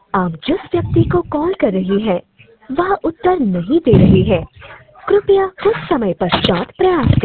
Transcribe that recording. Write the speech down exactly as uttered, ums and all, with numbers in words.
आप जिस व्यक्ति को कॉल कर रही हैं वह उत्तर नहीं दे रही है। कृपया कुछ समय पश्चात प्रयास करें।